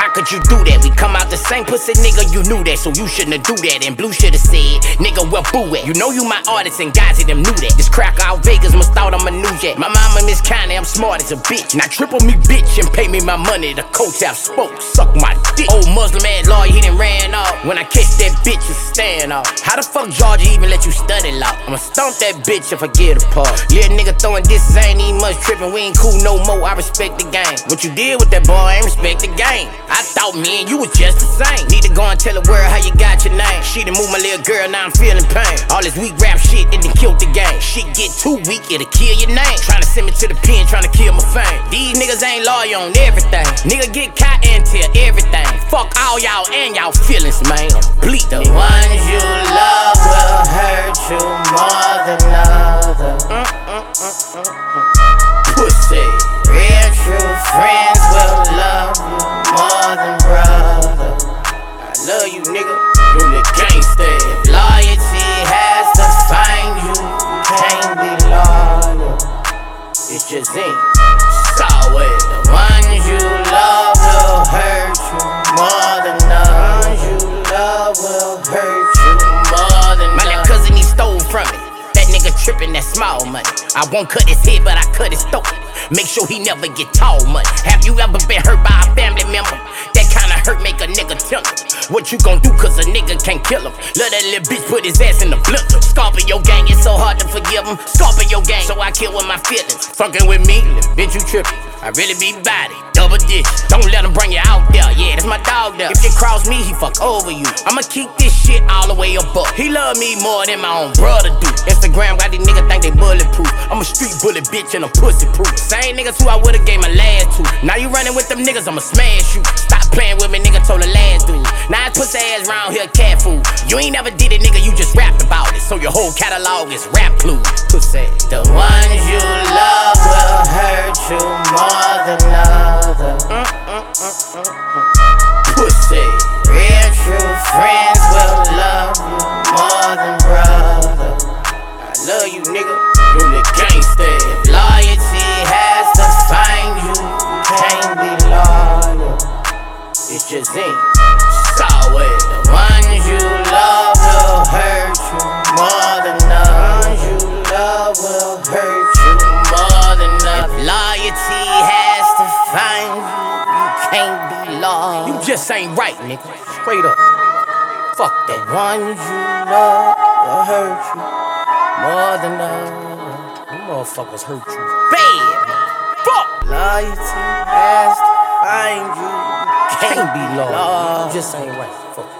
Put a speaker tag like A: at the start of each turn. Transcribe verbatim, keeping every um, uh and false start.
A: How could you do that? We come out the same pussy, nigga, you knew that, so you shouldn't have do that. And Blue should've said, nigga, where Boo at? You know you my artist and guys them knew that. This cracker out Vegas must thought I'm a new jet. My mama Miss Connie, I'm smart as a bitch. Now triple me, bitch, and pay me my money. The coach have spoke, suck my dick. Old Muslim ass lawyer, he done ran off. When I catch that bitch, you stand off. How the fuck Georgia even let you study law? I'ma stomp that bitch if I get a part. Little nigga throwing disses, I ain't even much trippin'. We ain't cool no more, I respect the game. What you did with that boy, I ain't respect the game. I thought me and you was just the same. Need to go and tell the world how you got your name. She done moved my little girl, now I'm feeling pain. All this weak rap shit, it done killed the game. Shit get too weak, it'll kill your name. Tryna send me to the pen, tryna kill my fame. These niggas ain't loyal on everything. Nigga get caught and tell everything. Fuck all y'all and y'all feelings, man. Bleak.
B: The ones you love will hurt you more than others.
A: Mm, mm, mm, mm, mm.
B: Pussy. Real true friends will love you more than brothers.
A: I love you, nigga. You the gangsta.
B: If loyalty has to find you, you can't be loyal.
A: It just ain't.
B: Solid. The ones you love will hurt you more than others. You love will hurt you more than
A: My little cousin, he stole from me. That nigga trippin', that small money. I won't cut his head, but I cut his throat. Make sure he never get tall much. Have you ever been hurt by a family member? That kinda hurt make a nigga tender. What you gon' do cause a nigga can't kill him? Let that little bitch put his ass in the blender. Scorpio gang, it's so hard to forgive him. Scorpio gang, so I kill with my feelings. Fucking with me, little bitch, you trippin'. I really be body, double dish. Don't let him bring you out there, yeah, that's my dog there. If you cross me, he fuck over you. I'ma keep this shit all the way up up. He love me more than my own brother do. Instagram got these niggas think they bulletproof. I'm a street bullet bitch and a pussy proof. Same niggas who I would've gave my last to. Now you running with them niggas, I'ma smash you. Stop playing with me, nigga, told the last dude. Now his pussy ass round here cat food. You ain't never did it, nigga, you just rapped about it. So your whole catalog is rap clues. Pussy.
B: The ones you love will hurt you more than others.
A: Mm, mm, mm, mm, mm.
B: Pussy. Real true friends will love you more than brothers.
A: I love you, nigga. You the gangsta.
B: If loyalty has to find you, you can't be loyal.
A: It just ain't.
B: Solid. The ones you love will hurt you more than others. You love will hurt you more than others. If loyalty has to find you, you can't be loyal.
A: You just ain't right, nigga. Straight up. Fuck
B: The
A: that.
B: ones you love will hurt you more than others.
A: You motherfuckers hurt you bad. Fuck.
B: Loyalty has to find you. You
A: Can't be low.
B: loyal.
A: You just ain't right. Fuck.